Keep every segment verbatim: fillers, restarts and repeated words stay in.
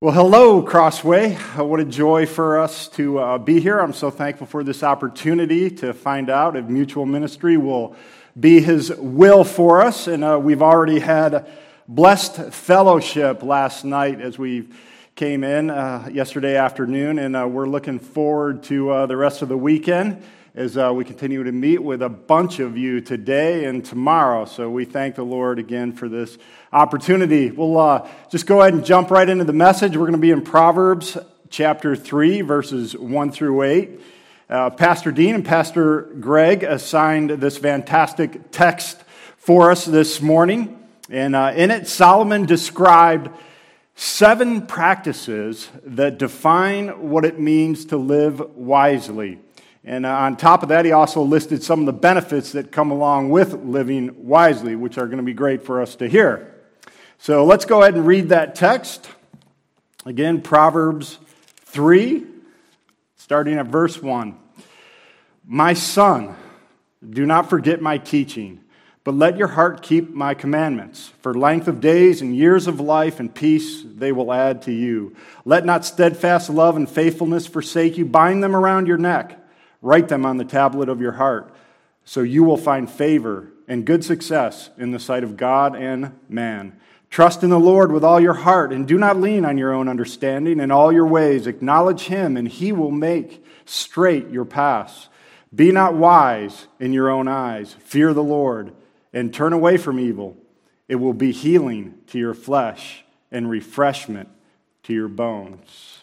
Well, hello, Crossway. Uh, What a joy for us to uh, be here. I'm so thankful for this opportunity to find out if Mutual Ministry will be His will for us. And uh, we've already had blessed fellowship last night as we came in uh, yesterday afternoon, and uh, we're looking forward to uh, the rest of the weekend as uh, we continue to meet with a bunch of you today and tomorrow. So we thank the Lord again for this opportunity. We'll uh, just go ahead and jump right into the message. We're going to be in Proverbs chapter three, verses one through eight. Uh, Pastor Dean and Pastor Greg assigned this fantastic text for us this morning. And uh, in it, Solomon described seven practices that define what it means to live wisely. And uh, on top of that, he also listed some of the benefits that come along with living wisely, which are going to be great for us to hear. So let's go ahead and read that text. Again, Proverbs three, starting at verse one. My son, do not forget my teaching, but let your heart keep my commandments. For length of days and years of life and peace they will add to you. Let not steadfast love and faithfulness forsake you. Bind them around your neck. Write them on the tablet of your heart, so you will find favor and good success in the sight of God and man. Trust in the Lord with all your heart, and do not lean on your own understanding. In all your ways acknowledge Him, and He will make straight your paths. Be not wise in your own eyes. Fear the Lord, and turn away from evil. It will be healing to your flesh and refreshment to your bones.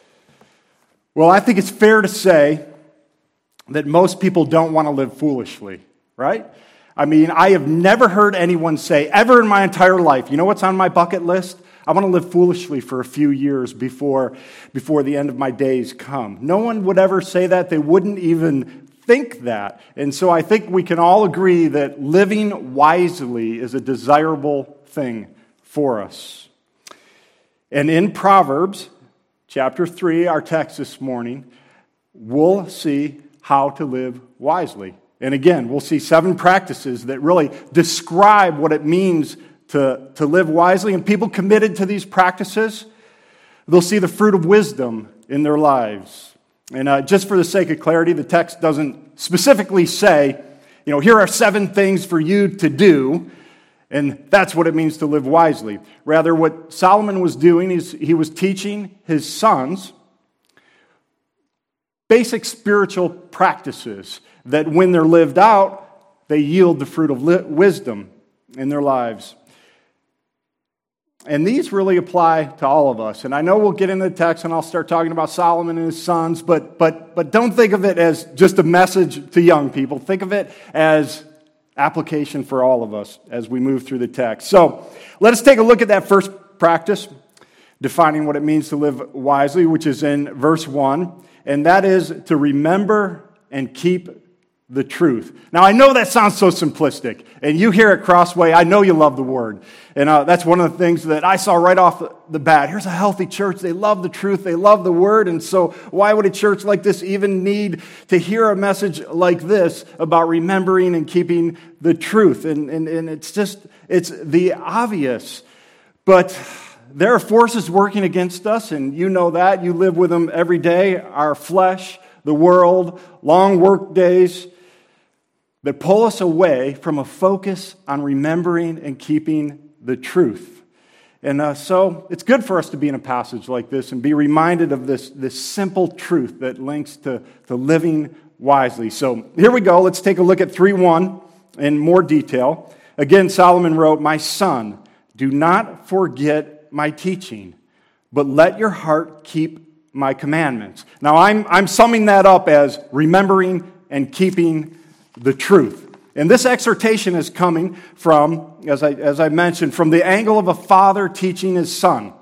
Well, I think it's fair to say that most people don't want to live foolishly, right? I mean, I have never heard anyone say, ever in my entire life, you know what's on my bucket list? I want to live foolishly for a few years before, before the end of my days come. No one would ever say that. They wouldn't even think that. And so I think we can all agree that living wisely is a desirable thing for us. And in Proverbs chapter three, our text this morning, we'll see how to live wisely. And again, we'll see seven practices that really describe what it means to, to live wisely. And people committed to these practices, they'll see the fruit of wisdom in their lives. And uh, just for the sake of clarity, the text doesn't specifically say, you know, here are seven things for you to do, and that's what it means to live wisely. Rather, what Solomon was doing is he was teaching his sons basic spiritual practices that when they're lived out, they yield the fruit of wisdom in their lives. And these really apply to all of us. And I know we'll get into the text and I'll start talking about Solomon and his sons, but, but, but don't think of it as just a message to young people. Think of it as application for all of us as we move through the text. So let us take a look at that first practice, defining what it means to live wisely, which is in verse one. And that is to remember and keep the truth. Now, I know that sounds so simplistic, and you here at Crossway, I know you love the Word. And uh, that's one of the things that I saw right off the bat. Here's a healthy church. They love the truth. They love the Word. And so why would a church like this even need to hear a message like this about remembering and keeping the truth? And, and, and it's just, it's the obvious. But there are forces working against us, and you know that. You live with them every day. Our flesh, the world, long work days that pull us away from a focus on remembering and keeping the truth. And uh, so it's good for us to be in a passage like this and be reminded of this, this simple truth that links to, to living wisely. So here we go. Let's take a look at three one in more detail. Again, Solomon wrote, "My son, do not forget my teaching, but let your heart keep my commandments." Now, I'm, I'm summing that up as remembering and keeping the truth. And this exhortation is coming from, as I, as I mentioned, from the angle of a father teaching his son.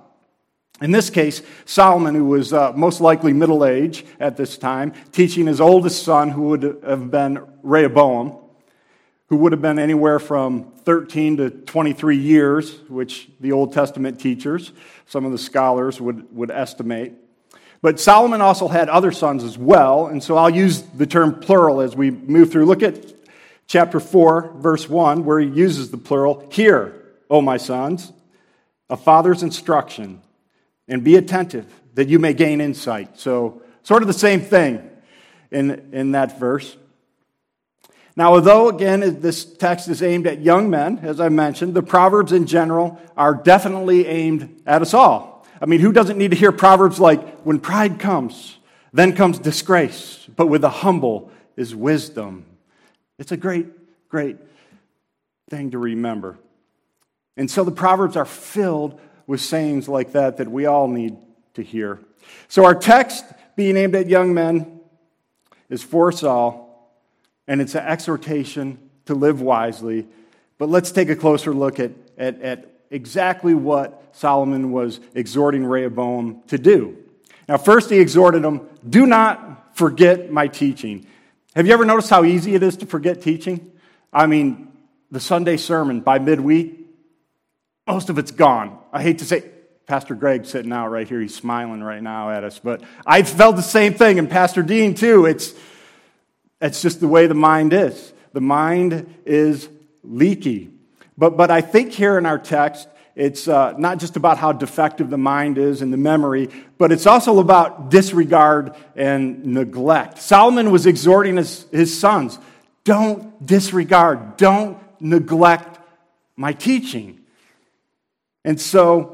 In this case, Solomon, who was uh, most likely middle-aged at this time, teaching his oldest son, who would have been Rehoboam, who would have been anywhere from thirteen to twenty-three years, which the Old Testament teachers, some of the scholars would, would estimate. But Solomon also had other sons as well, and so I'll use the term plural as we move through. Look at chapter four, verse one, where he uses the plural. "Hear, O my sons, a father's instruction, and be attentive, that you may gain insight. So, sort of the same thing in, in that verse. Now, although, again, this text is aimed at young men, as I mentioned, the Proverbs in general are definitely aimed at us all. I mean, who doesn't need to hear Proverbs like, when pride comes, then comes disgrace, but with the humble is wisdom. It's a great, great thing to remember. And so the Proverbs are filled with sayings like that that we all need to hear. So our text, being aimed at young men, is for us all. And it's an exhortation to live wisely. But let's take a closer look at, at, at exactly what Solomon was exhorting Rehoboam to do. Now, first he exhorted him, do not forget my teaching. Have you ever noticed how easy it is to forget teaching? I mean, the Sunday sermon by midweek, most of it's gone. I hate to say, Pastor Greg sitting out right here, he's smiling right now at us. But I felt the same thing, and Pastor Dean too. It's It's just the way the mind is. The mind is leaky. But but I think here in our text, it's uh, not just about how defective the mind is and the memory, but it's also about disregard and neglect. Solomon was exhorting his, his sons, don't disregard, don't neglect my teaching. And so,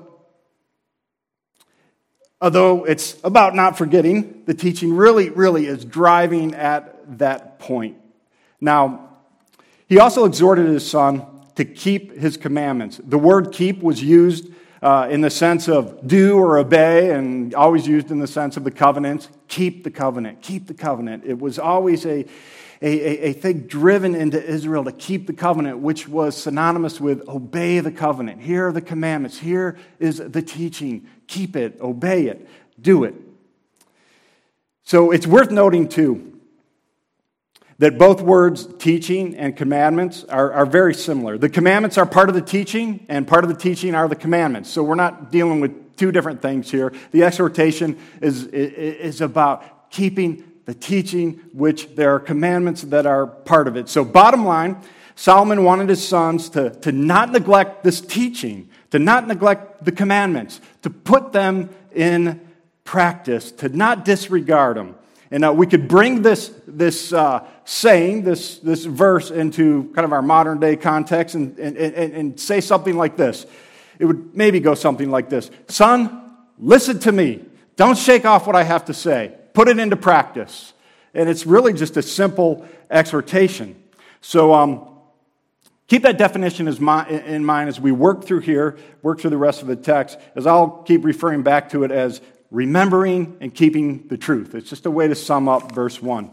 although it's about not forgetting, the teaching really, really is driving at that point. Now, he also exhorted his son to keep his commandments. The word keep was used uh, in the sense of do or obey, and always used in the sense of the covenants. Keep the covenant. Keep the covenant. It was always a, a, a thing driven into Israel to keep the covenant, which was synonymous with obey the covenant. Here are the commandments. Here is the teaching. Keep it. Obey it. Do it. So it's worth noting, too, that both words, teaching and commandments, are, are very similar. The commandments are part of the teaching, and part of the teaching are the commandments. So we're not dealing with two different things here. The exhortation is, is about keeping the teaching, which there are commandments that are part of it. So bottom line, Solomon wanted his sons to, to not neglect this teaching, to not neglect the commandments, to put them in practice, to not disregard them. And uh, we could bring this this uh, saying, this this verse, into kind of our modern day context and, and, and, and say something like this. It would maybe go something like this. Son, listen to me. Don't shake off what I have to say. Put it into practice. And it's really just a simple exhortation. So um, keep that definition in mind as we work through here, work through the rest of the text, as I'll keep referring back to it as remembering and keeping the truth. It's just a way to sum up verse one.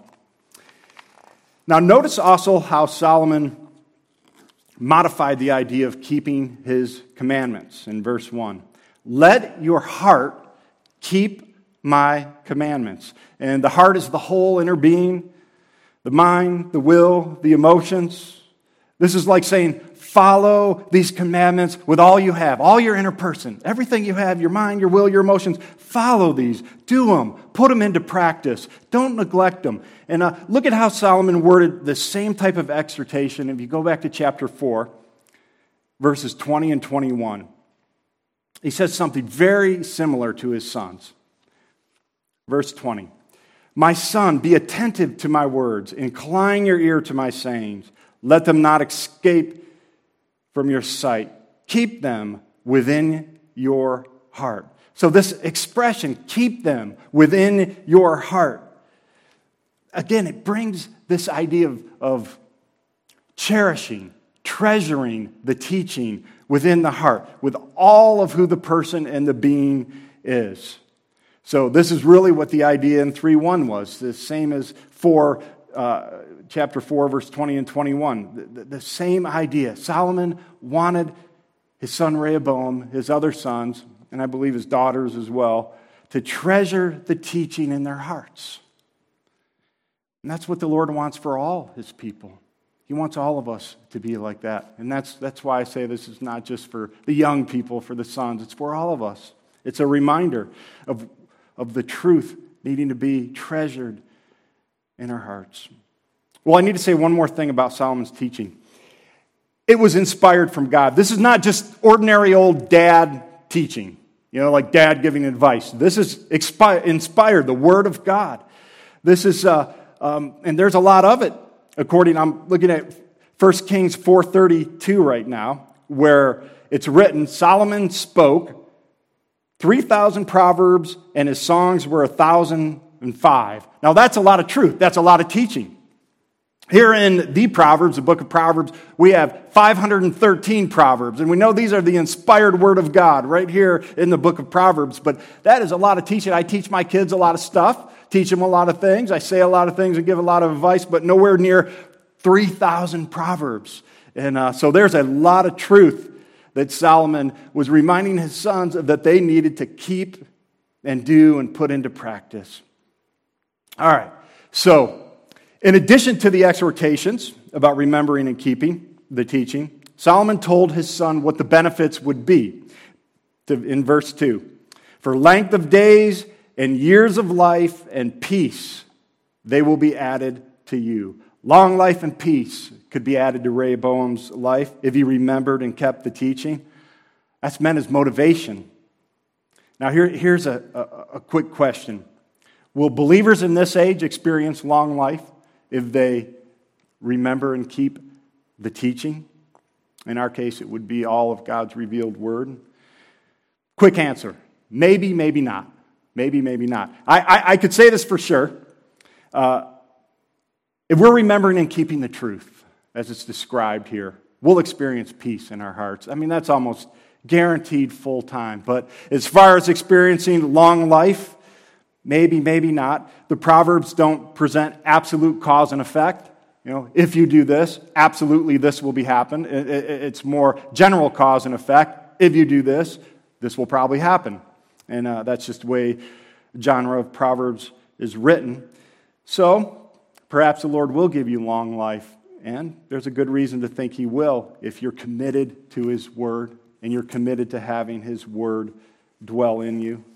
Now, notice also how Solomon modified the idea of keeping his commandments in verse one. Let your heart keep my commandments. And the heart is the whole inner being, the mind, the will, the emotions. This is like saying, follow these commandments with all you have, all your inner person, everything you have, your mind, your will, your emotions. Follow these. Do them. Put them into practice. Don't neglect them. And uh, look at how Solomon worded the same type of exhortation. If you go back to chapter four, verses twenty and twenty-one, he says something very similar to his sons. Verse twenty, my son, be attentive to my words. Incline your ear to my sayings. Let them not escape from your sight. Keep them within your heart. So this expression, keep them within your heart, again, it brings this idea of, of cherishing, treasuring the teaching within the heart, with all of who the person and the being is. So this is really what the idea in three one was, the same as four Uh, chapter four, verse twenty and twenty-one. The, the same idea. Solomon wanted his son Rehoboam, his other sons, and I believe his daughters as well, to treasure the teaching in their hearts. And that's what the Lord wants for all his people. He wants all of us to be like that. And that's, that's why I say this is not just for the young people, for the sons. It's for all of us. It's a reminder of, of the truth needing to be treasured in our hearts. Well, I need to say one more thing about Solomon's teaching. It was inspired from God. This is not just ordinary old dad teaching. You know, like dad giving advice. This is expi- inspired, the Word of God. This is, uh, um, and there's a lot of it. According, I'm looking at First Kings four thirty-two right now, where it's written, Solomon spoke three thousand proverbs, and his songs were one thousand five. Now, that's a lot of truth. That's a lot of teaching. Here in the Proverbs, the book of Proverbs, we have five hundred thirteen proverbs, and we know these are the inspired Word of God right here in the book of Proverbs, but that is a lot of teaching. I teach my kids a lot of stuff, teach them a lot of things. I say a lot of things and give a lot of advice, but nowhere near three thousand proverbs. And uh, so there's a lot of truth that Solomon was reminding his sons of that they needed to keep and do and put into practice. All right, so in addition to the exhortations about remembering and keeping the teaching, Solomon told his son what the benefits would be. In verse two, for length of days and years of life and peace, they will be added to you. Long life and peace could be added to Rehoboam's life if he remembered and kept the teaching. That's meant as motivation. Now here, here's a, a, a quick question. Will believers in this age experience long life if they remember and keep the teaching? In our case, it would be all of God's revealed Word. Quick answer. Maybe, maybe not. Maybe, maybe not. I, I, I could say this for sure. Uh, if we're remembering and keeping the truth, as it's described here, we'll experience peace in our hearts. I mean, that's almost guaranteed full time. But as far as experiencing long life, maybe, maybe not. The Proverbs don't present absolute cause and effect. You know, if you do this, absolutely this will be happen. It's more general cause and effect. If you do this, this will probably happen. And uh, that's just the way the genre of Proverbs is written. So, perhaps the Lord will give you long life. And there's a good reason to think He will if you're committed to His Word and you're committed to having His Word dwell in you.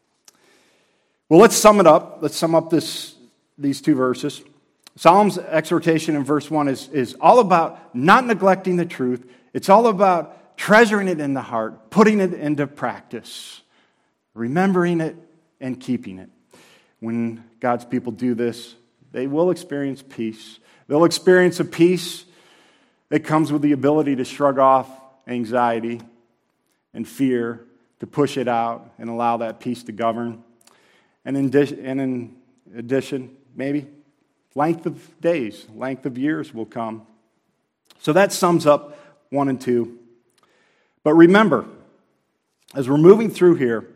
Well, let's sum it up. Let's sum up this these two verses. Solomon's exhortation in verse one is, is all about not neglecting the truth. It's all about treasuring it in the heart, putting it into practice, remembering it, and keeping it. When God's people do this, they will experience peace. They'll experience a peace that comes with the ability to shrug off anxiety and fear, to push it out and allow that peace to govern. And in, and in addition, maybe, length of days, length of years will come. So that sums up one and two. But remember, as we're moving through here,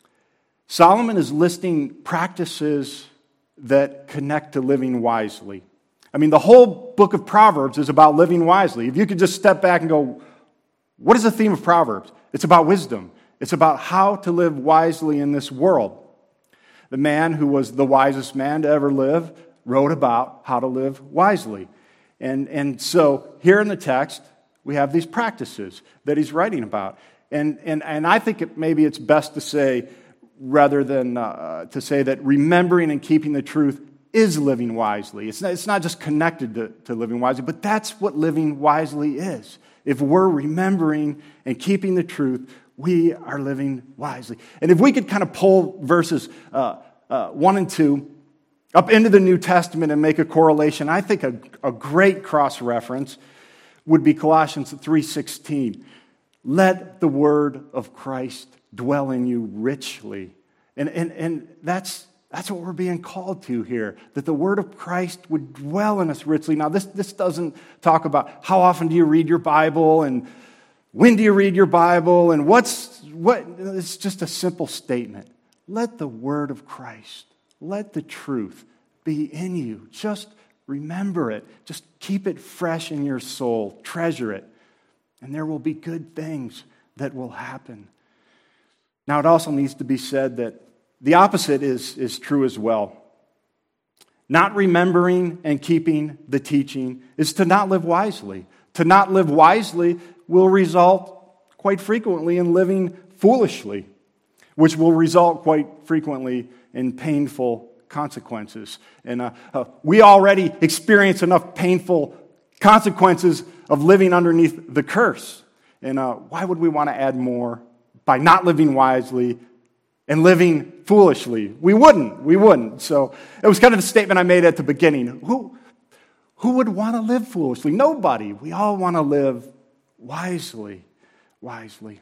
Solomon is listing practices that connect to living wisely. I mean, the whole book of Proverbs is about living wisely. If you could just step back and go, what is the theme of Proverbs? It's about wisdom. It's about how to live wisely in this world. The man who was the wisest man to ever live wrote about how to live wisely. And, and so here in the text, we have these practices that he's writing about. And, and, and I think it, maybe it's best to say, rather than uh, to say that remembering and keeping the truth is living wisely. It's not, it's not just connected to, to living wisely, but that's what living wisely is. If we're remembering and keeping the truth, we are living wisely. And if we could kind of pull verses uh, uh, one and two up into the New Testament and make a correlation, I think a, a great cross-reference would be Colossians three sixteen. Let the word of Christ dwell in you richly. And, and, and that's, that's what we're being called to here, that the word of Christ would dwell in us richly. Now, this, this doesn't talk about how often do you read your Bible and when do you read your Bible and what's, what, it's just a simple statement. Let the word of Christ, let the truth be in you. Just remember it. Just keep it fresh in your soul. Treasure it. And there will be good things that will happen. Now, it also needs to be said that the opposite is, is true as well. Not remembering and keeping the teaching is to not live wisely. To not live wisely will result quite frequently in living foolishly, which will result quite frequently in painful consequences. And uh, uh, we already experience enough painful consequences of living underneath the curse. And uh, why would we want to add more by not living wisely and living foolishly. We wouldn't. We wouldn't. So it was kind of a statement I made at the beginning. Who, who would want to live foolishly? Nobody. We all want to live wisely. Wisely.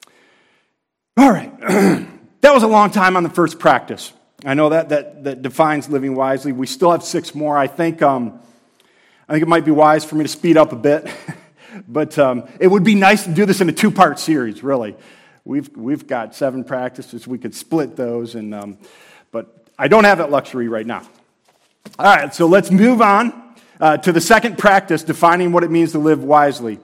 All right. That was a long time on the first practice. I know that that, that defines living wisely. We still have six more. I think um, I think it might be wise for me to speed up a bit. But um, it would be nice to do this in a two-part series, really. We've we've got seven practices. We could split those, and um, but I don't have that luxury right now. All right, so let's move on uh, to the second practice, defining what it means to live wisely.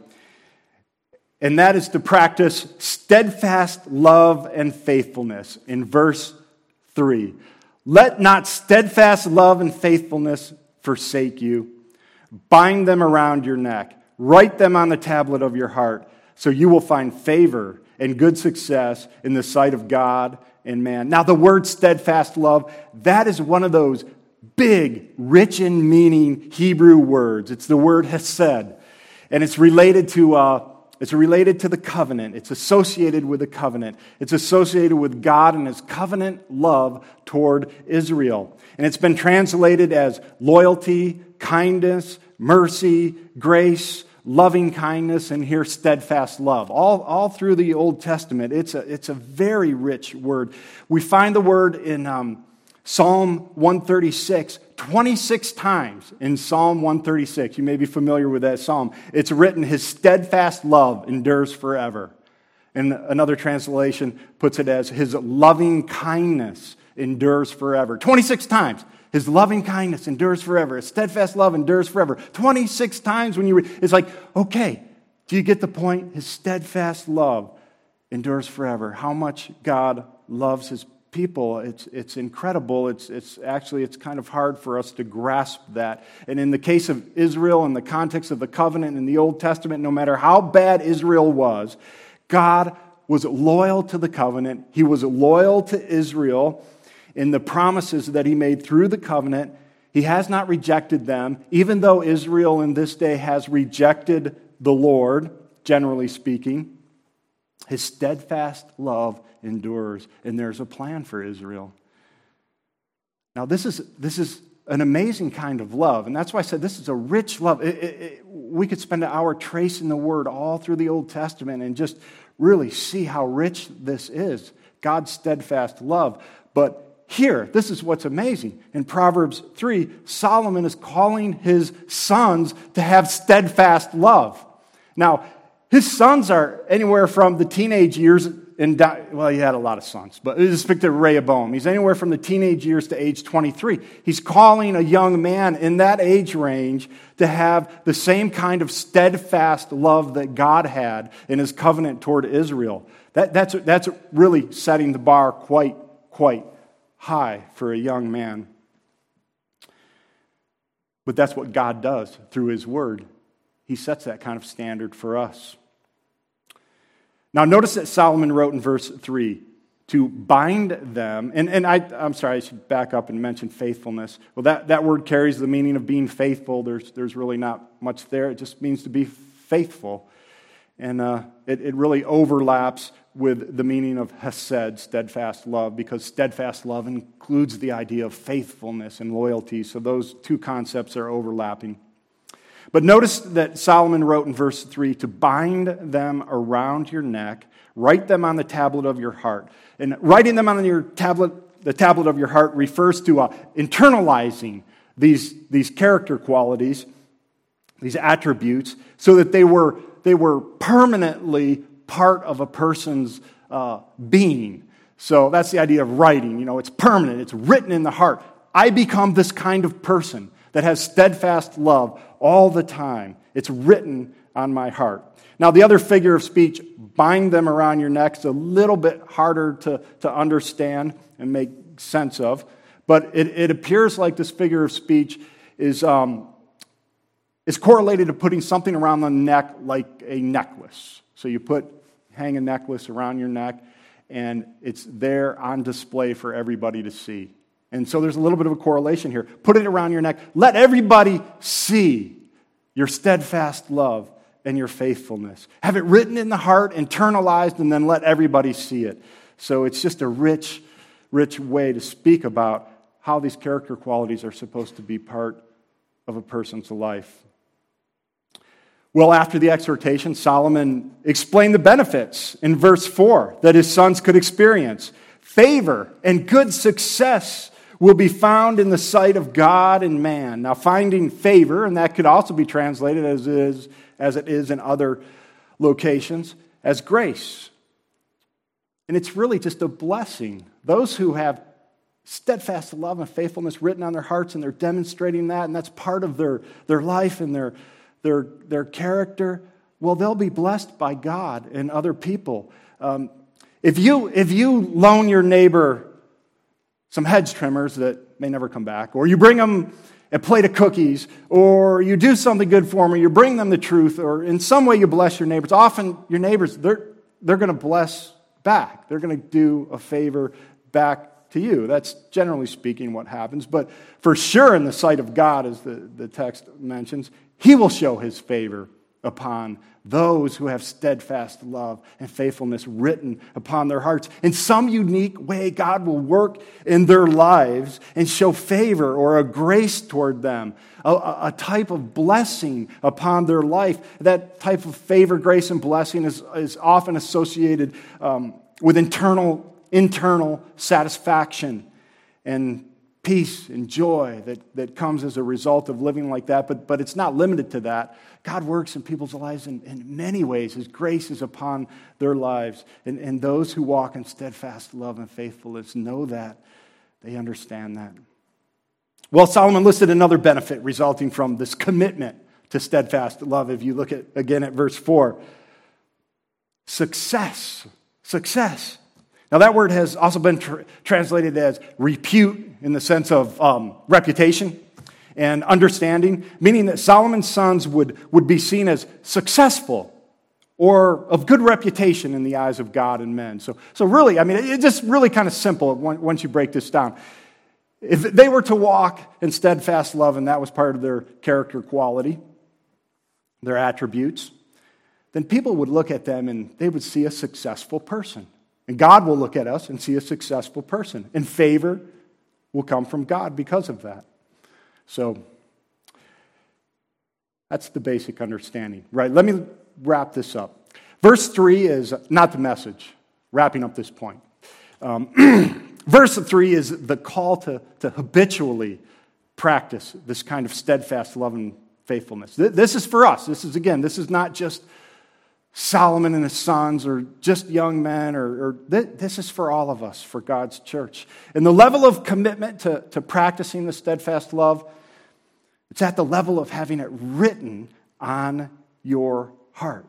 And that is to practice steadfast love and faithfulness in verse three. Let not steadfast love and faithfulness forsake you. Bind them around your neck. Write them on the tablet of your heart, so you will find favor and good success in the sight of God and man. Now, the word steadfast love, that is one of those big, rich in meaning Hebrew words. It's the word hesed, and it's related to uh, it's related to the covenant. It's associated with the covenant. It's associated with God and His covenant love toward Israel, and it's been translated as loyalty, kindness, mercy, grace, loving kindness, and here steadfast love. All, all through the Old Testament, it's a, it's a very rich word. We find the word in um, Psalm one thirty-six, twenty-six times in Psalm one thirty-six. You may be familiar with that psalm. It's written, His steadfast love endures forever. And another translation puts it as, His loving kindness endures forever. twenty-six times. His loving kindness endures forever. His steadfast love endures forever. twenty-six times when you read, it's like, okay, do you get the point? His steadfast love endures forever. How much God loves His people, it's it's incredible. It's it's actually, it's kind of hard for us to grasp that. And in the case of Israel, in the context of the covenant in the Old Testament, no matter how bad Israel was, God was loyal to the covenant. He was loyal to Israel in the promises that He made through the covenant. He has not rejected them, even though Israel in this day has rejected the Lord, generally speaking. His steadfast love endures, and there's a plan for Israel. Now, this is this is an amazing kind of love, and that's why I said this is a rich love. It, it, it, we could spend an hour tracing the word all through the Old Testament and just really see how rich this is, God's steadfast love. But here, this is what's amazing. In Proverbs three, Solomon is calling his sons to have steadfast love. Now, his sons are anywhere from the teenage years, and well, he had a lot of sons, but let's speak to Rehoboam. He's anywhere from the teenage years to age twenty-three. He's calling a young man in that age range to have the same kind of steadfast love that God had in His covenant toward Israel. That, that's, that's really setting the bar quite, quite high for a young man. But that's what God does through His Word. He sets that kind of standard for us. Now notice that Solomon wrote in verse three, to bind them, and, and I, I'm sorry, I should back up and mention faithfulness. Well, that, that word carries the meaning of being faithful. There's, there's really not much there. It just means to be faithful. And uh, it, it really overlaps with the meaning of hesed, steadfast love, because steadfast love includes the idea of faithfulness and loyalty. So those two concepts are overlapping. But notice that Solomon wrote in verse three, to bind them around your neck, write them on the tablet of your heart. And writing them on your tablet, the tablet of your heart refers to uh, internalizing these, these character qualities, these attributes, so that they were, they were permanently part of a person's uh, being. So that's the idea of writing. You know, it's permanent. It's written in the heart. I become this kind of person that has steadfast love all the time. It's written on my heart. Now, the other figure of speech, bind them around your neck, is a little bit harder to, to understand and make sense of. But it, it appears like this figure of speech is, um, is correlated to putting something around the neck like a necklace. So you put hang a necklace around your neck, and it's there on display for everybody to see. And so there's a little bit of a correlation here. Put it around your neck. Let everybody see your steadfast love and your faithfulness. Have it written in the heart, internalized, and then let everybody see it. So it's just a rich, rich way to speak about how these character qualities are supposed to be part of a person's life. Well, after the exhortation, Solomon explained the benefits in verse four that his sons could experience. Favor and good success will be found in the sight of God and man. Now, finding favor, and that could also be translated as is, as it is in other locations, as grace. And it's really just a blessing. Those who have steadfast love and faithfulness written on their hearts, and they're demonstrating that, and that's part of their, their life and their, their, their character, well, they'll be blessed by God and other people. Um, if you, if you loan your neighbor some hedge trimmers that may never come back, or you bring them a plate of cookies, or you do something good for them, or you bring them the truth, or in some way you bless your neighbors, often your neighbors, they're, they're going to bless back. They're going to do a favor back to you. That's generally speaking what happens. But for sure in the sight of God, as the, the text mentions, he will show his favor upon those who have steadfast love and faithfulness written upon their hearts. In some unique way, God will work in their lives and show favor or a grace toward them, a, a type of blessing upon their life. That type of favor, grace, and blessing is, is often associated um, with internal, internal satisfaction and peace and joy that, that comes as a result of living like that. But, but it's not limited to that. God works in people's lives in, in many ways. His grace is upon their lives. And, and those who walk in steadfast love and faithfulness know that. They understand that. Well, Solomon listed another benefit resulting from this commitment to steadfast love. If you look at again at verse four, success. Success. Now, that word has also been tr- translated as repute in the sense of um, reputation and understanding, meaning that Solomon's sons would, would be seen as successful or of good reputation in the eyes of God and men. So, so really, I mean, it's just really kind of simple once you break this down. If they were to walk in steadfast love, and that was part of their character quality, their attributes, then people would look at them and they would see a successful person. And God will look at us and see a successful person. And favor will come from God because of that. So, that's the basic understanding. Right, let me wrap this up. Verse three is not the message, wrapping up this point. Um, verse three is the call to, to habitually practice this kind of steadfast love and faithfulness. This is for us. This is, again, this is not just Solomon and his sons, or just young men, or, or th- this is for all of us, for God's church. And the level of commitment to, to practicing the steadfast love, it's at the level of having it written on your heart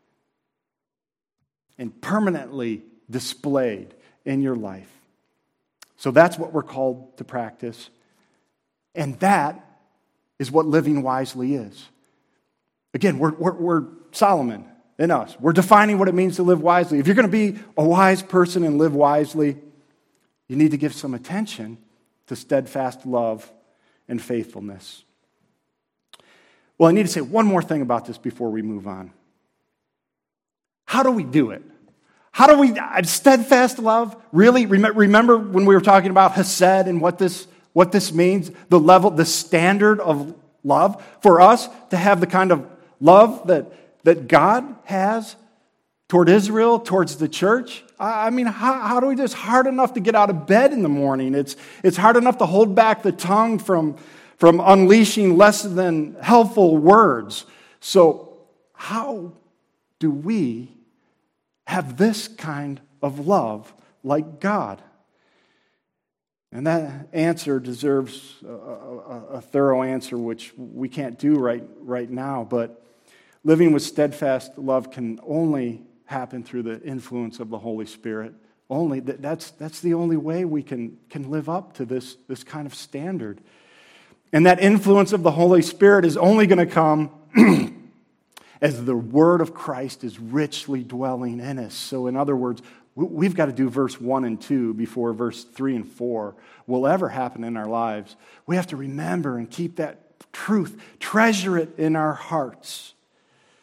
and permanently displayed in your life. So that's what we're called to practice. And that is what living wisely is. Again, we're, we're, we're Solomon. In us. We're defining what it means to live wisely. If you're going to be a wise person and live wisely, you need to give some attention to steadfast love and faithfulness. Well, I need to say one more thing about this before we move on. How do we do it? How do we, steadfast love? Really? Remember when we were talking about Hesed and what this, what this means? The level, the standard of love? For us to have the kind of love that that God has toward Israel, towards the church. I mean, how, how do we do? It's hard enough to get out of bed in the morning. It's, it's hard enough to hold back the tongue from, from unleashing less than helpful words. So how do we have this kind of love like God? And that answer deserves a, a, a thorough answer, which we can't do right, right now, but living with steadfast love can only happen through the influence of the Holy Spirit. Only that's that's the only way we can, can live up to this, this kind of standard. And that influence of the Holy Spirit is only going to come as the Word of Christ is richly dwelling in us. So in other words, we've got to do verse one and two before verse three and four will ever happen in our lives. We have to remember and keep that truth, treasure it in our hearts.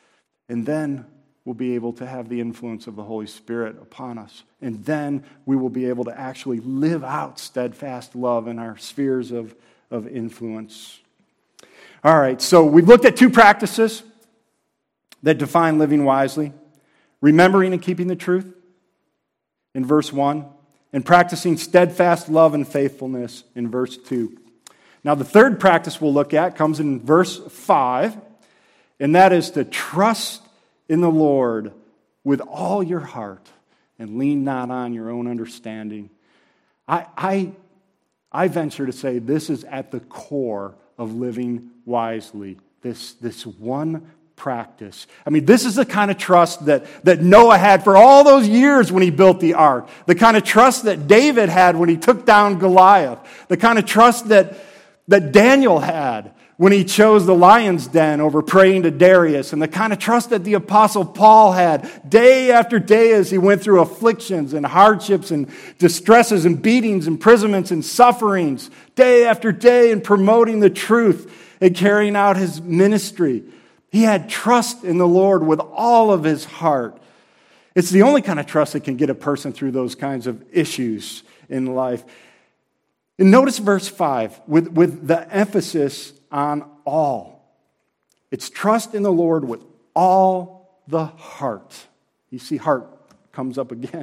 And then we'll be able to have the influence of the Holy Spirit upon us. And then we will be able to actually live out steadfast love in our spheres of, of influence. All right, so we've looked at two practices that define living wisely. Remembering and keeping the truth in verse one, and practicing steadfast love and faithfulness in verse two. Now, the third practice we'll look at comes in verse five, and that is to trust in the Lord with all your heart and lean not on your own understanding. I, I, I venture to say this is at the core of living wisely, this, this one practice. I mean, this is the kind of trust that, that Noah had for all those years when he built the ark, the kind of trust that David had when he took down Goliath, the kind of trust that, that Daniel had when he chose the lion's den over praying to Darius, and the kind of trust that the Apostle Paul had day after day as he went through afflictions and hardships and distresses and beatings, imprisonments and sufferings, day after day in promoting the truth and carrying out his ministry. He had trust in the Lord with all of his heart. It's the only kind of trust that can get a person through those kinds of issues in life. And notice verse five with, with the emphasis on all. It's trust in the Lord with all the heart. You see, heart comes up again.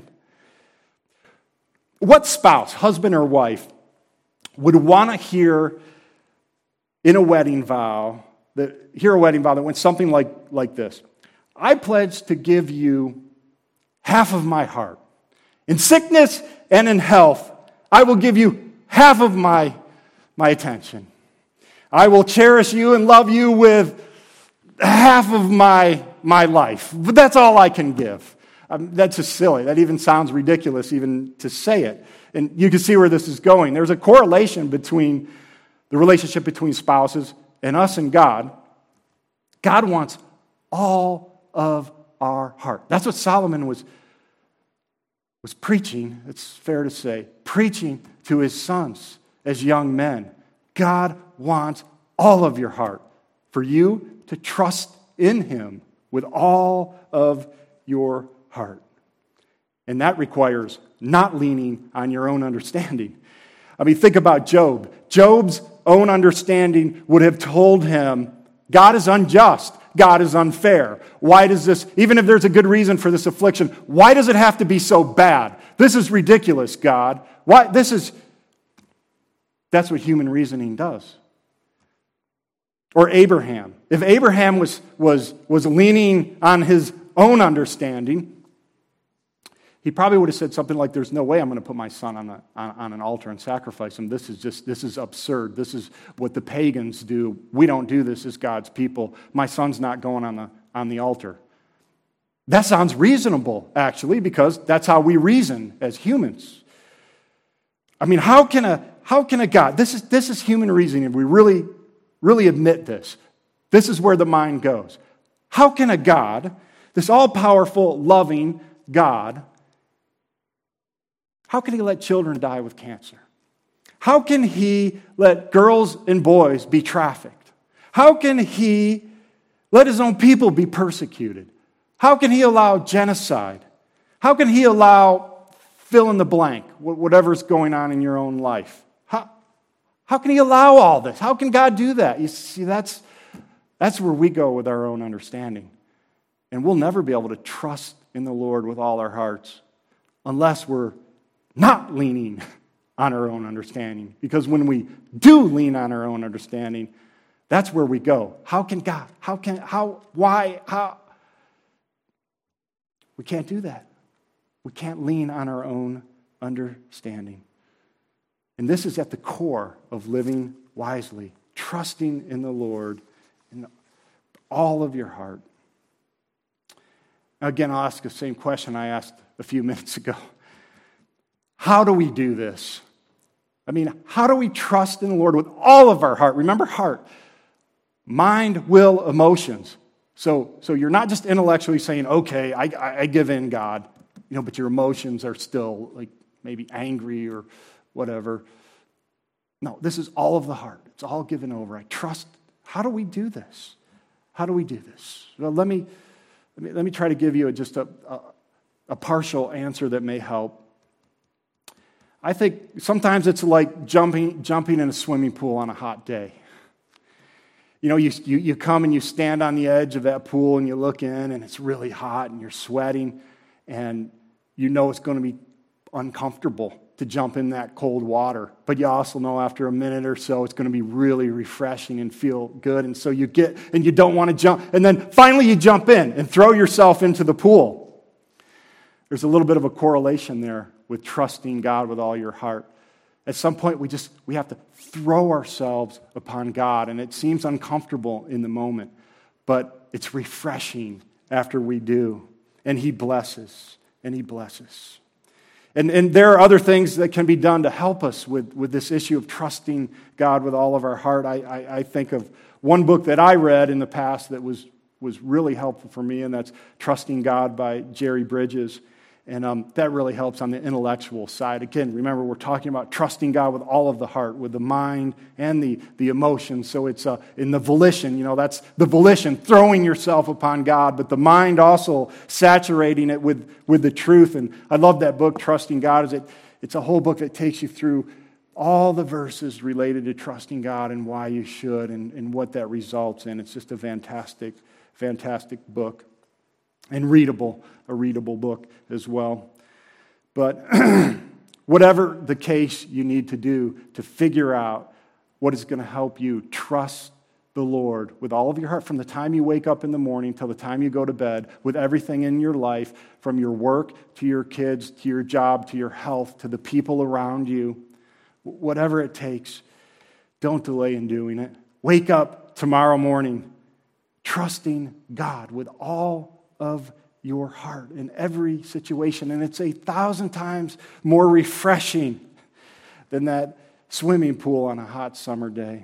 What spouse, husband or wife, would want to hear in a wedding vow, that hear a wedding vow that went something like, like this? I pledge to give you half of my heart. In sickness and in health, I will give you half of my, my attention. I will cherish you and love you with half of my, my life. But that's all I can give. Um, that's just silly. That even sounds ridiculous even to say it. And you can see where this is going. There's a correlation between the relationship between spouses and us and God. God wants all of our heart. That's what Solomon was, was preaching, it's fair to say, preaching to his sons as young men. God wants all of your heart for you to trust in him with all of your heart. And that requires not leaning on your own understanding. I mean, think about Job. Job's own understanding would have told him, God is unjust. God is unfair. Why does this, even if there's a good reason for this affliction, why does it have to be so bad? This is ridiculous, God. Why, this is, that's what human reasoning does. Or Abraham. If Abraham was, was, was leaning on his own understanding, he probably would have said something like, there's no way I'm going to put my son on, a, on, on an altar and sacrifice him. This is just, this is absurd. This is what the pagans do. We don't do this as God's people. My son's not going on the, on the altar. That sounds reasonable, actually, because that's how we reason as humans. I mean, how can a, how can a God, this is, this is human reasoning, if we really, really admit this. This is where the mind goes. How can a God, this all-powerful, loving God, how can he let children die with cancer? How can he let girls and boys be trafficked? How can he let his own people be persecuted? How can he allow genocide? How can he allow fill in the blank, whatever's going on in your own life? How, how can he allow all this? How can God do that? You see, that's, that's where we go with our own understanding. And we'll never be able to trust in the Lord with all our hearts unless we're not leaning on our own understanding. Because when we do lean on our own understanding, that's where we go. How can God? How can, how, why, how? We can't do that. We can't lean on our own understanding. And this is at the core of living wisely, trusting in the Lord in all of your heart. Again, I'll ask the same question I asked a few minutes ago. How do we do this? I mean, how do we trust in the Lord with all of our heart? Remember, heart, mind, will, emotions. So, so you're not just intellectually saying, okay, I, I, I give in, God, you know, but your emotions are still like maybe angry or whatever. No, this is all of the heart. It's all given over. I trust. How do we do this? How do we do this? Well, let me Let me, let me try to give you a, just a, a, a partial answer that may help. I think sometimes it's like jumping, jumping in a swimming pool on a hot day. You know, you, you, you come and you stand on the edge of that pool and you look in and it's really hot and you're sweating and you know it's going to be uncomfortable to jump in that cold water. But you also know after a minute or so it's going to be really refreshing and feel good. And so you get, and you don't want to jump. And then finally you jump in and throw yourself into the pool. There's a little bit of a correlation there with trusting God with all your heart. At some point we just, we have to throw ourselves upon God. And it seems uncomfortable in the moment, but it's refreshing after we do. And He blesses, and He blesses. And, and there are other things that can be done to help us with, with this issue of trusting God with all of our heart. I, I, I think of one book that I read in the past that was, was really helpful for me, and that's Trusting God by Jerry Bridges. And um, that really helps on the intellectual side. Again, remember, we're talking about trusting God with all of the heart, with the mind and the, the emotions. So it's uh, in the volition, you know, that's the volition, throwing yourself upon God, but the mind also saturating it with, with the truth. And I love that book, Trusting God. Is it? It's a whole book that takes you through all the verses related to trusting God and why you should and, and what that results in. It's just a fantastic, fantastic book. And readable, a readable book as well. But whatever the case you need to do to figure out what is going to help you trust the Lord with all of your heart from the time you wake up in the morning till the time you go to bed, with everything in your life, from your work to your kids, to your job, to your health, to the people around you, whatever it takes, don't delay in doing it. Wake up tomorrow morning trusting God with all of your heart in every situation. And it's a thousand times more refreshing than that swimming pool on a hot summer day.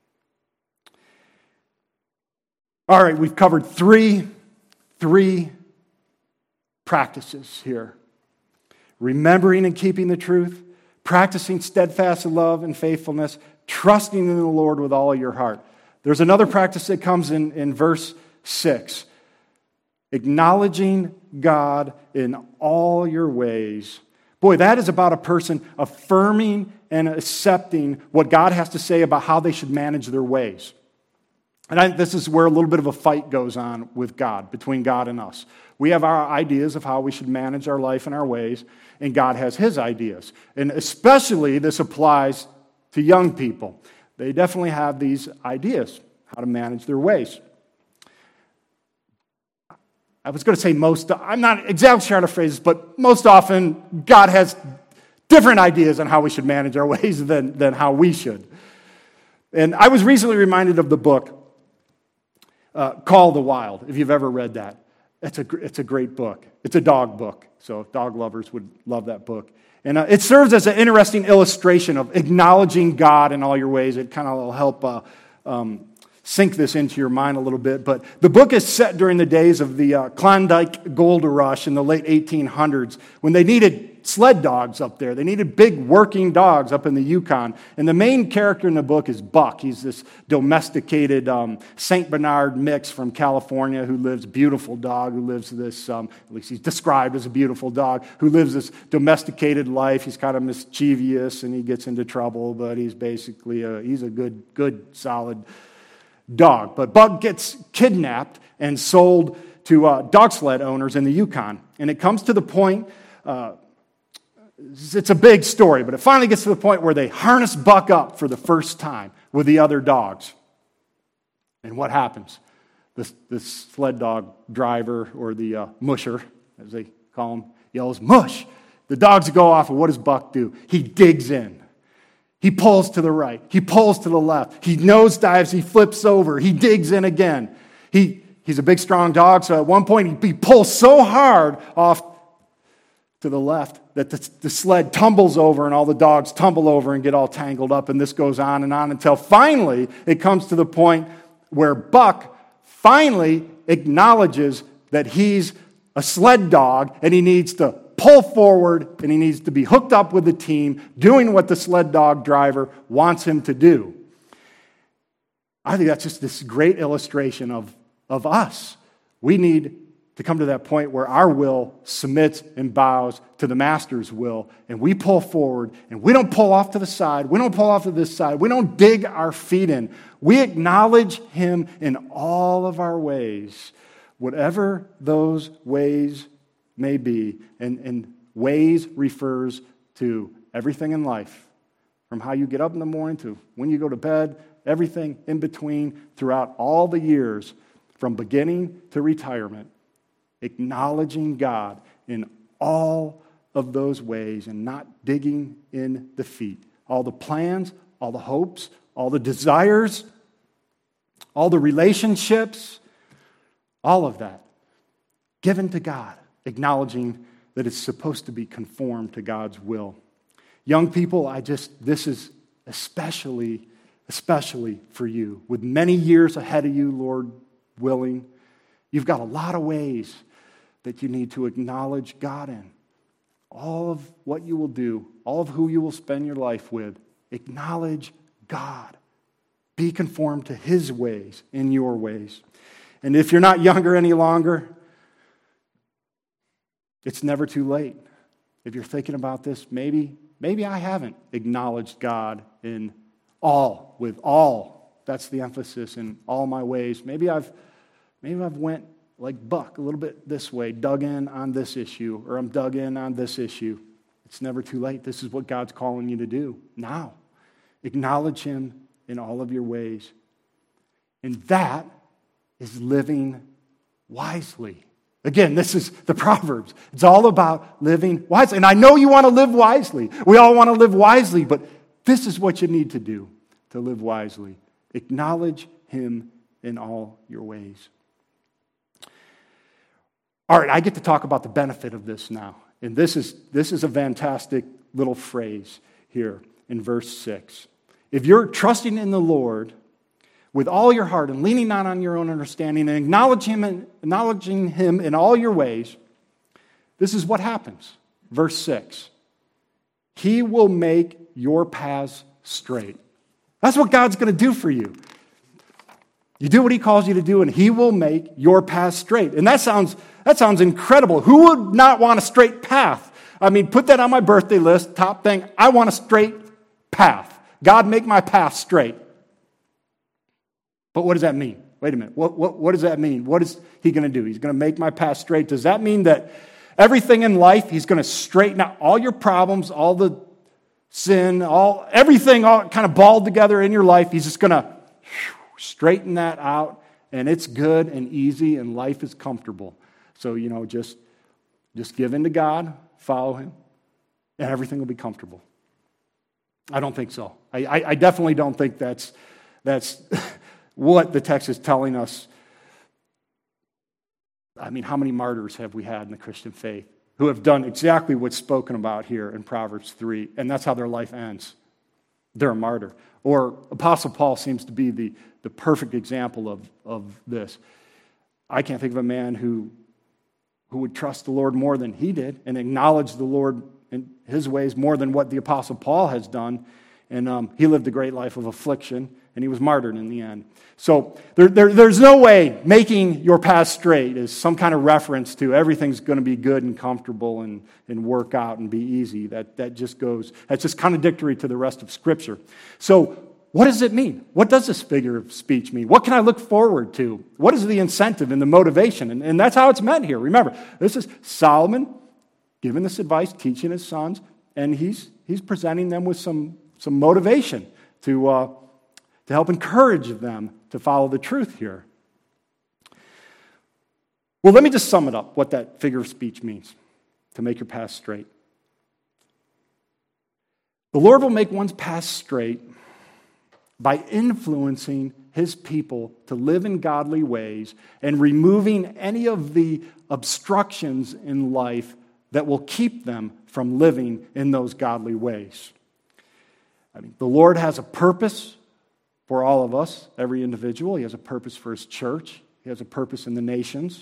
All right, we've covered three, three practices here. Remembering and keeping the truth, practicing steadfast love and faithfulness, trusting in the Lord with all of your heart. There's another practice that comes in, in verse six. Acknowledging God in all your ways. Boy, that is about a person affirming and accepting what God has to say about how they should manage their ways. And I, this is where a little bit of a fight goes on with God, between God and us. We have our ideas of how we should manage our life and our ways, and God has His ideas. And especially this applies to young people. They definitely have these ideas, how to manage their ways. I was going to say most, I'm not exactly sure how to phrase this, but most often God has different ideas on how we should manage our ways than, than how we should. And I was recently reminded of the book, uh, Call the Wild, if you've ever read that. It's a, it's a great book. It's a dog book, so dog lovers would love that book. And uh, it serves as an interesting illustration of acknowledging God in all your ways. It kind of will help uh, um, sink this into your mind a little bit. But the book is set during the days of the uh, Klondike Gold Rush in the late eighteen hundreds, when they needed sled dogs up there. They needed big working dogs up in the Yukon. And the main character in the book is Buck. He's this domesticated um, Saint Bernard mix from California who lives, beautiful dog, who lives this, um, at least he's described as a beautiful dog, who lives this domesticated life. He's kind of mischievous and he gets into trouble, but he's basically, a, he's a good, good, solid dog. But Buck gets kidnapped and sold to uh, dog sled owners in the Yukon. And it comes to the point, uh, it's a big story, but it finally gets to the point where they harness Buck up for the first time with the other dogs. And what happens? This, this sled dog driver, or the uh, musher, as they call him, yells, "Mush!" The dogs go off, and what does Buck do? He digs in. He pulls to the right. He pulls to the left. He nosedives. He flips over. He digs in again. He, he's a big, strong dog, so at one point he, he pulls so hard off to the left that the, the sled tumbles over and all the dogs tumble over and get all tangled up, and this goes on and on until finally it comes to the point where Buck finally acknowledges that he's a sled dog and he needs to pull forward and he needs to be hooked up with the team doing what the sled dog driver wants him to do. I think that's just this great illustration of, of us. We need to come to that point where our will submits and bows to the Master's will, and we pull forward, and we don't pull off to the side, we don't pull off to this side, we don't dig our feet in. We acknowledge him in all of our ways, whatever those ways may be. And, and ways refers to everything in life, from how you get up in the morning to when you go to bed, everything in between throughout all the years, from beginning to retirement. Acknowledging God in all of those ways and not digging in the feet. All the plans, all the hopes, all the desires, all the relationships, all of that given to God, acknowledging that it's supposed to be conformed to God's will. Young people, I just, this is especially, especially for you. With many years ahead of you, Lord willing, you've got a lot of ways that you need to acknowledge God in. All of what you will do, all of who you will spend your life with, acknowledge God. Be conformed to his ways in your ways. And if you're not younger any longer, it's never too late. If you're thinking about this, maybe, maybe I haven't acknowledged God in all, with all. That's the emphasis, in all my ways. Maybe I've, maybe I've went like Buck, a little bit this way, dug in on this issue, or I'm dug in on this issue. It's never too late. This is what God's calling you to do now. Acknowledge him in all of your ways. And that is living wisely. Again, this is the Proverbs. It's all about living wisely. And I know you want to live wisely. We all want to live wisely, but this is what you need to do to live wisely. Acknowledge him in all your ways. All right, I get to talk about the benefit of this now. And this is, this is a fantastic little phrase here in verse six. If you're trusting in the Lord with all your heart and leaning not on your own understanding and acknowledging him, in, acknowledging him in all your ways, this is what happens. Verse six. He will make your paths straight. That's what God's going to do for you. You do what he calls you to do, and he will make your path straight. And that sounds that sounds incredible. Who would not want a straight path? I mean, put that on my birthday list, top thing. I want a straight path. God, make my path straight. But what does that mean? Wait a minute. What, what, what does that mean? What is he going to do? He's going to make my path straight. Does that mean that everything in life, he's going to straighten out all your problems, all the sin, all everything all kind of balled together in your life? He's just going to straighten that out, and it's good and easy, and life is comfortable. So, you know, just, just give in to God, follow him, and everything will be comfortable. I don't think so. I, I, I definitely don't think that's, that's what the text is telling us. I mean, how many martyrs have we had in the Christian faith who have done exactly what's spoken about here in Proverbs three, and that's how their life ends? They're a martyr. Or Apostle Paul seems to be the, the perfect example of, of this. I can't think of a man who, who would trust the Lord more than he did and acknowledge the Lord in his ways more than what the Apostle Paul has done. And um, he lived a great life of affliction, and he was martyred in the end. So there, there, there's no way making your path straight is some kind of reference to everything's going to be good and comfortable and, and work out and be easy. That, that just goes, that's just contradictory to the rest of Scripture. So what does it mean? What does this figure of speech mean? What can I look forward to? What is the incentive and the motivation? And, and that's how it's meant here. Remember, this is Solomon giving this advice, teaching his sons, and he's he's presenting them with some, some motivation to, uh, to help encourage them to follow the truth here. Well, let me just sum it up, what that figure of speech means, to make your path straight. The Lord will make one's path straight by influencing his people to live in godly ways and removing any of the obstructions in life that will keep them from living in those godly ways. I mean, the Lord has a purpose for all of us, every individual. He has a purpose for his church. He has a purpose in the nations.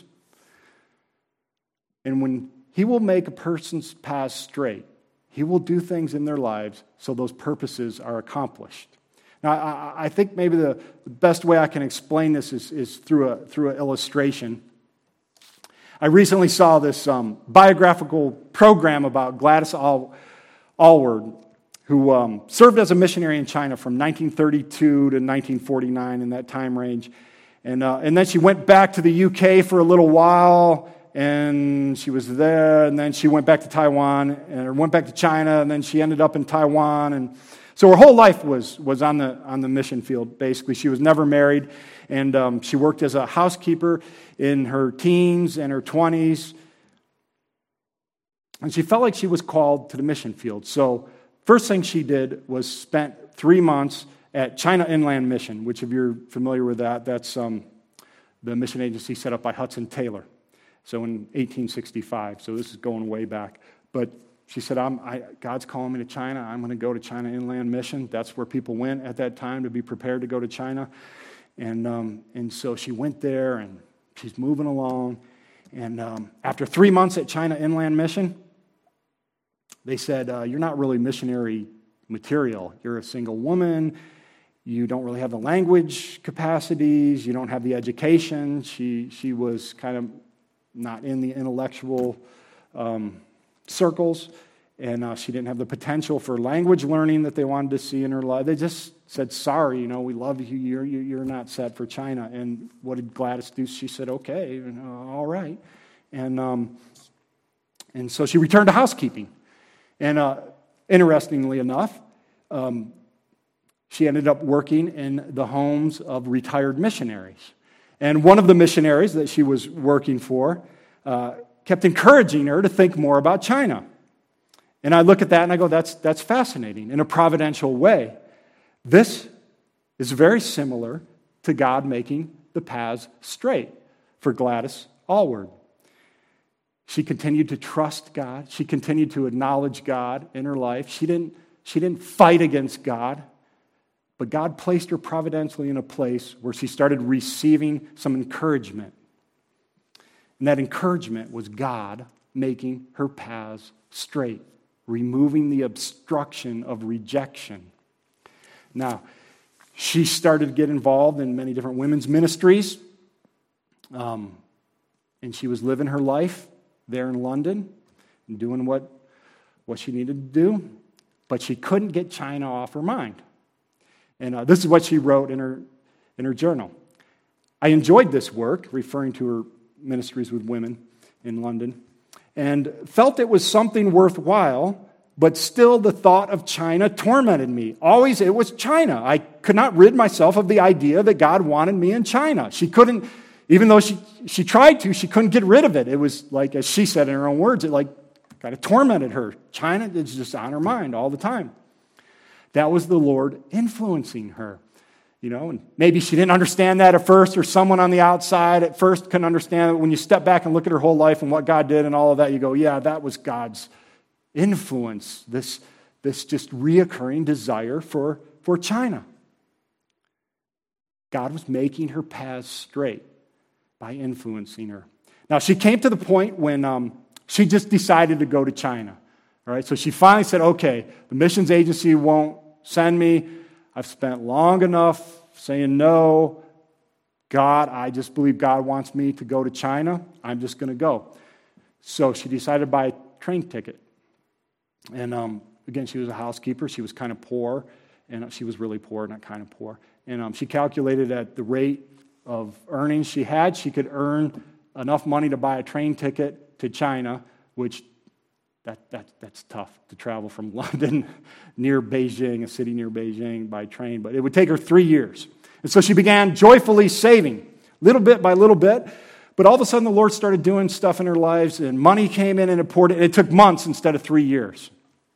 And when he will make a person's path straight, he will do things in their lives so those purposes are accomplished. Now, I, I think maybe the best way I can explain this is, is through a through an illustration. I recently saw this um, biographical program about Gladys Al- Aylward, who um, served as a missionary in China from nineteen thirty-two to nineteen forty-nine, in that time range. And, uh, and then she went back to the U K for a little while, and she was there, and then she went back to Taiwan, and went back to China, and then she ended up in Taiwan. And so her whole life was, was on the, on the mission field, basically. She was never married, and um, she worked as a housekeeper in her teens and her twenties. And she felt like she was called to the mission field. So first thing she did was spent three months at China Inland Mission, which if you're familiar with that, that's um, the mission agency set up by Hudson Taylor. So in eighteen sixty-five, so this is going way back. But she said, I'm, I, God's calling me to China. I'm going to go to China Inland Mission. That's where people went at that time to be prepared to go to China. And, um, and so she went there, and she's moving along. And um, after three months at China Inland Mission, they said, uh, you're not really missionary material. You're a single woman. You don't really have the language capacities. You don't have the education. She, she was kind of not in the intellectual um, circles, and uh, she didn't have the potential for language learning that they wanted to see in her life. They just said, sorry, you know, we love you. You're, you're not set for China. And what did Gladys do? She said, okay, you know, all right. And, um, and so she returned to housekeeping. And uh, interestingly enough, um, she ended up working in the homes of retired missionaries. And one of the missionaries that she was working for uh, kept encouraging her to think more about China. And I look at that and I go, that's, that's fascinating in a providential way. This is very similar to God making the paths straight for Gladys Aylward. She continued to trust God. She continued to acknowledge God in her life. She didn't, she didn't fight against God. But God placed her providentially in a place where she started receiving some encouragement. And that encouragement was God making her paths straight, removing the obstruction of rejection. Now, she started to get involved in many different women's ministries, um, and she was living her life there in London and doing what, what she needed to do, but she couldn't get China off her mind. And uh, this is what she wrote in her, in her journal. I enjoyed this work, referring to her ministries with women in London, and felt it was something worthwhile, but still the thought of China tormented me. Always it was China. I could not rid myself of the idea that God wanted me in China. She couldn't, even though she, she tried to, she couldn't get rid of it. It was like, as she said in her own words, it like kind of tormented her. China is just on her mind all the time. That was the Lord influencing her, you know, and maybe she didn't understand that at first, or someone on the outside at first couldn't understand it. When you step back and look at her whole life and what God did and all of that, you go, yeah, that was God's influence, this, this just reoccurring desire for, for China. God was making her paths straight by influencing her. Now, she came to the point when um, she just decided to go to China. All right, so she finally said, okay, the missions agency won't send me. I've spent long enough saying no. God, I just believe God wants me to go to China. I'm just going to go. So she decided to buy a train ticket. And um, again, she was a housekeeper. She was kind of poor. And she was really poor, not kind of poor. And um, she calculated at the rate of earnings she had, she could earn enough money to buy a train ticket to China, which That, that, that's tough to travel from London near Beijing, a city near Beijing, by train. But it would take her three years. And so she began joyfully saving, little bit by little bit. But all of a sudden, the Lord started doing stuff in her lives, and money came in and it poured in. It took months instead of three years.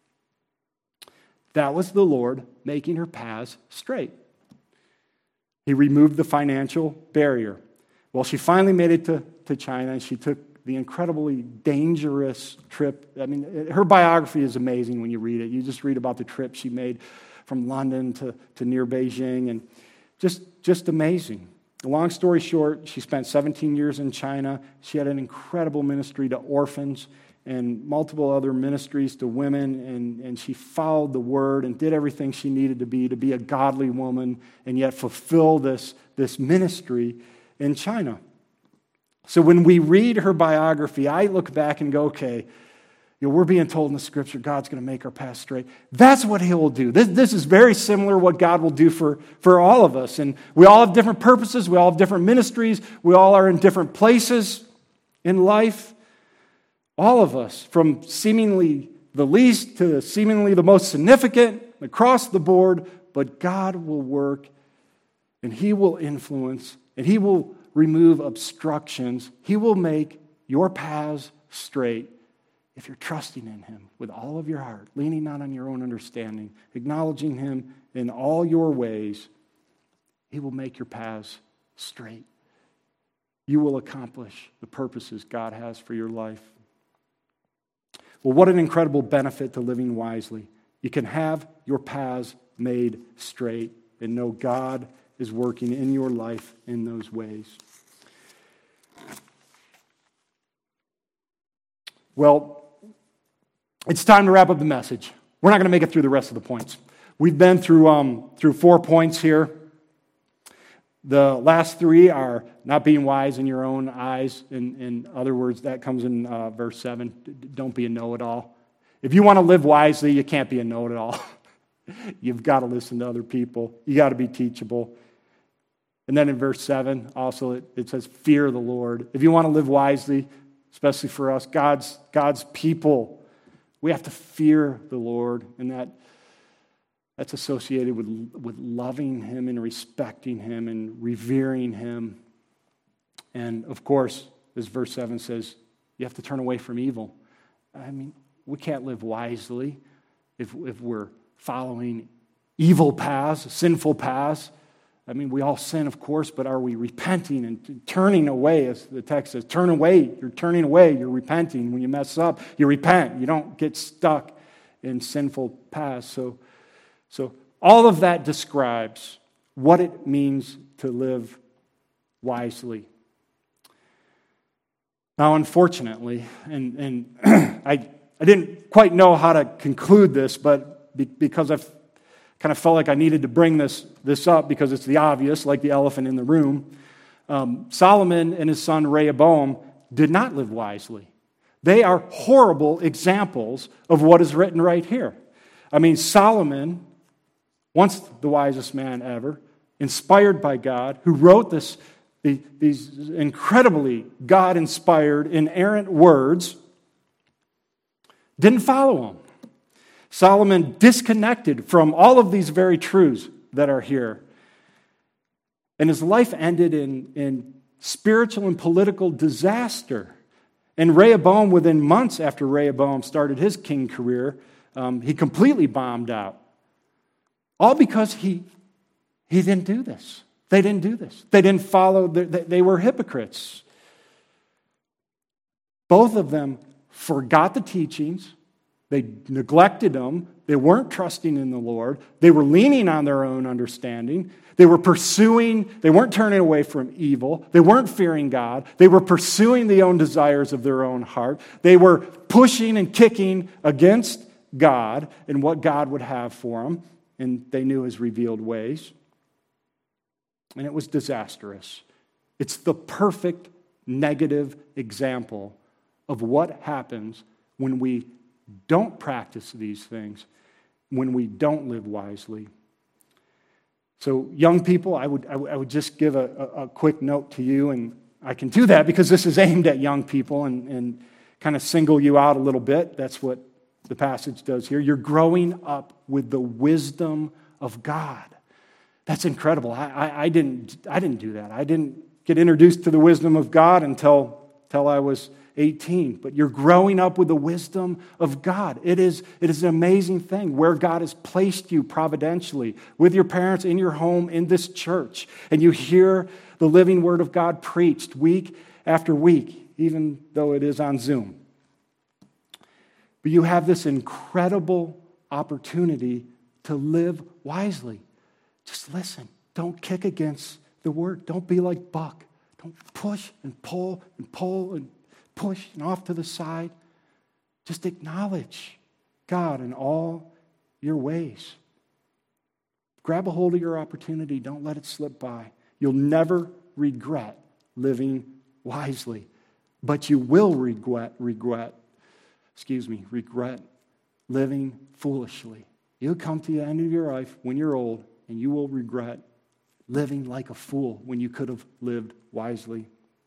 That was the Lord making her paths straight. He removed the financial barrier. Well, she finally made it to, to China, and she took the incredibly dangerous trip. I mean, her biography is amazing when you read it. You just read about the trip she made from London to, to near Beijing, and just, just amazing. Long story short, she spent seventeen years in China. She had an incredible ministry to orphans and multiple other ministries to women, and, and she followed the word and did everything she needed to be, to be a godly woman, and yet fulfill this, this ministry in China. So when we read her biography, I look back and go, okay, you know, we're being told in the Scripture God's going to make our path straight. That's what He will do. This, this is very similar to what God will do for, for all of us. And we all have different purposes. We all have different ministries. We all are in different places in life. All of us, from seemingly the least to seemingly the most significant, across the board. But God will work, and He will influence, and He will remove obstructions. He will make your paths straight. If you're trusting in Him with all of your heart, leaning not on your own understanding, acknowledging Him in all your ways, He will make your paths straight. You will accomplish the purposes God has for your life. Well, what an incredible benefit to living wisely. You can have your paths made straight and know God is working in your life in those ways. Well, it's time to wrap up the message. We're not going to make it through the rest of the points. We've been through um, through four points here. The last three are not being wise in your own eyes. In, in other words, that comes in uh, verse seven. Don't be a know-it-all. If you want to live wisely, you can't be a know-it-all. You've got to listen to other people. You got to be teachable. And then in verse seven, also it, it says, fear the Lord. If you want to live wisely, especially for us, God's God's people, we have to fear the Lord, and that that's associated with, with loving Him and respecting Him and revering Him. And of course, as verse seven says, you have to turn away from evil. I mean, we can't live wisely if, if we're following evil paths, sinful paths. I mean, we all sin, of course, but are we repenting and turning away, as the text says? Turn away. You're turning away. You're repenting. When you mess up, you repent. You don't get stuck in sinful paths. So, so all of that describes what it means to live wisely. Now, unfortunately, and, and I, I didn't quite know how to conclude this, but be, because I've kind of felt like I needed to bring this, this up because it's the obvious, like the elephant in the room. Um, Solomon and his son Rehoboam did not live wisely. They are horrible examples of what is written right here. I mean, Solomon, once the wisest man ever, inspired by God, who wrote this, these incredibly God-inspired, inerrant words, didn't follow him. Solomon disconnected from all of these very truths that are here. And his life ended in, in spiritual and political disaster. And Rehoboam, within months after Rehoboam started his king career, um, he completely bombed out. All because he, he didn't do this. They didn't do this. They didn't follow, the, they were hypocrites. Both of them forgot the teachings. They neglected them. They weren't trusting in the Lord. They were leaning on their own understanding. They were pursuing, they weren't turning away from evil. They weren't fearing God. They were pursuing the own desires of their own heart. They were pushing and kicking against God and what God would have for them. And they knew His revealed ways. And it was disastrous. It's the perfect negative example of what happens when we don't practice these things, when we don't live wisely. So young people, I would I would just give a, a, a quick note to you, and I can do that because this is aimed at young people and, and kind of single you out a little bit. That's what the passage does here. You're growing up with the wisdom of God. That's incredible. I, I, I didn't I didn't do that. I didn't get introduced to the wisdom of God until, until I was eighteen, but you're growing up with the wisdom of God. It is, it is an amazing thing where God has placed you providentially with your parents, in your home, in this church, and you hear the living Word of God preached week after week, even though it is on Zoom. But you have this incredible opportunity to live wisely. Just listen. Don't kick against the Word. Don't be like Buck. Don't push and pull and pull and push and off to the side. Just acknowledge God in all your ways. Grab a hold of your opportunity. Don't let it slip by. You'll never regret living wisely, but you will regret, regret, excuse me, regret living foolishly. You'll come to the end of your life when you're old, and you will regret living like a fool when you could have lived wisely.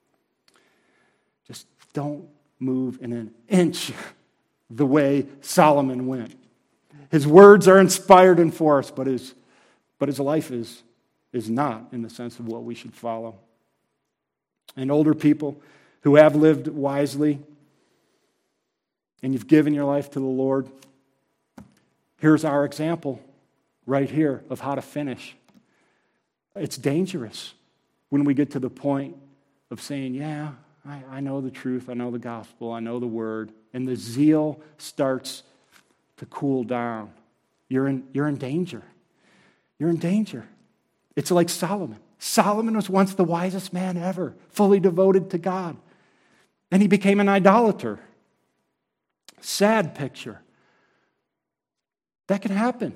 Just don't move in an inch the way Solomon went. His words are inspired and forced, but his, but his life is, is not in the sense of what we should follow. And older people who have lived wisely and you've given your life to the Lord, here's our example right here of how to finish. It's dangerous when we get to the point of saying, yeah, I, I know the truth, I know the gospel, I know the word, and the zeal starts to cool down. You're in, you're in danger. You're in danger. It's like Solomon. Solomon was once the wisest man ever, fully devoted to God. And he became an idolater. Sad picture. That can happen.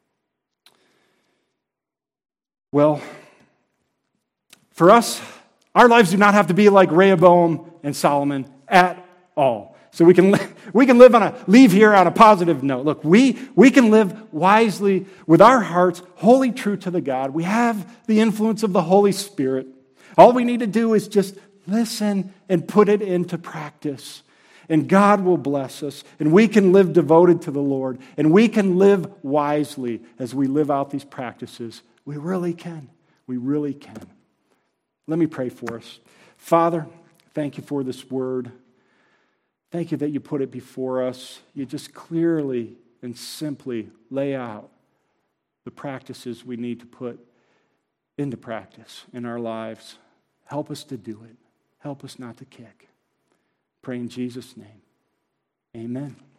Well, for us, our lives do not have to be like Rehoboam and Solomon at all. So we can we can live on a leave here on a positive note. Look, we we can live wisely with our hearts wholly true to the God. We have the influence of the Holy Spirit. All we need to do is just listen and put it into practice. And God will bless us, and we can live devoted to the Lord, and we can live wisely as we live out these practices. We really can. We really can. Let me pray for us. Father, thank you for this word. Thank you that you put it before us. You just clearly and simply lay out the practices we need to put into practice in our lives. Help us to do it. Help us not to kick. Pray in Jesus' name. Amen.